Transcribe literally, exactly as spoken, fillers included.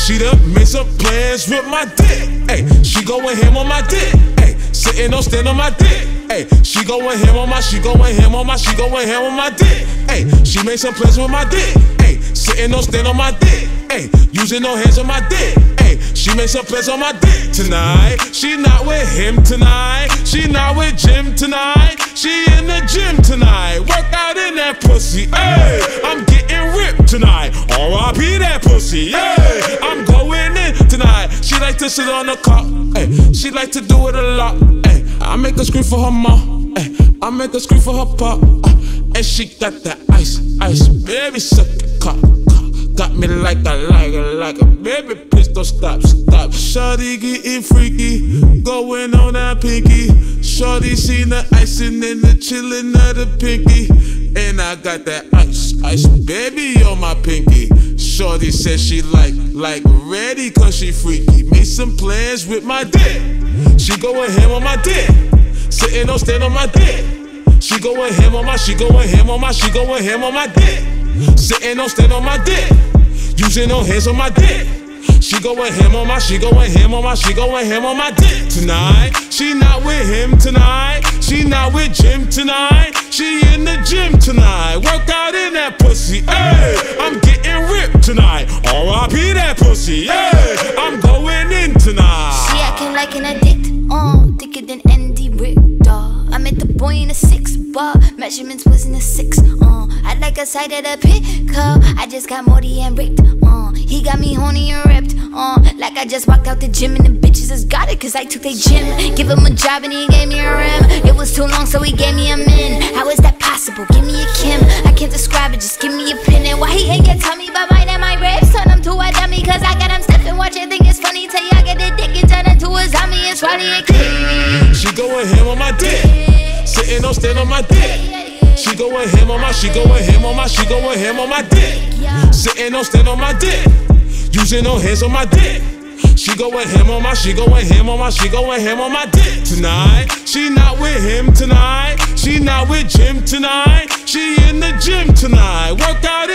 She done made some plans with my dick. Ay, she going ham on my dick. Ay, sitting on stand on my dick. Ay, she going ham on my, she going ham on my, she going ham on my dick. Ay, she made some plans with my dick. Ay, sitting on stand on my dick. Ay, using no hands on my dick. Ay, she made some plans on my dick tonight. She not with him tonight. She not with Jim tonight. She in the gym tonight. Work out in that pussy. Ay, I'm getting ripped tonight. R I P that pussy. Ay, I'm going in tonight. She like to sit on the car. Ay, she like to do it a lot. Ay, I make her scream for her mom. Ay, I make her scream for her pop. Uh, and she got that ice, ice, baby, suck it, cock. Got me like I like it, like a baby, please don't stop, stop. Shawty getting freaky, going on that pinky. Shawty seen the icing and the chillin' of the pinky. And I got that ice, ice, baby, on my pinky. Shawty said she like, like ready cause she freaky. Made some plans with my dick. She going ham on my dick. Sitting on stand on my dick. She going ham on my, she going ham on my, she going ham on my dick. Sitting on stand on my dick. Using no hands on my dick. She going ham on my, she going ham on my, she going ham on my dick tonight. She not with him tonight. She not with Jim tonight. She in the gym tonight. Work out in that pussy. Ay, I'm getting ripped tonight. R I P that pussy. Ay, I'm going in tonight. She acting like an addict. Uh, thicker than Andy Richter. I met the boy in a six bar. Measurements was in a six. Uh, I like a side of the pickup. I just got Morty and ripped. Uh, he got me horny and ripped. Uh, like I just walked out the gym and the bitches just got it cause I took their gym. Give him a job and he gave me a rim. It was too long so he gave me a min. How is that possible? Give me a Kim. I can't describe it, just give me a pin. And why he ain't get tummy by mine and my ribs? Turn him to a dummy cause I got him stiff and watch it. Think it's funny till y'all get the dick and turn into a zombie. It's Roddy and Kid. She going ham on my dick. Sitting on stand on my dick. She going ham on my, she going ham on my, she going ham on my dick. Sitting on stand on my dick. Using no hands on my dick. She going ham on my, she going ham on my, she going ham on my dick tonight. She not with him tonight. She not with Jim tonight. She in the gym tonight. Work out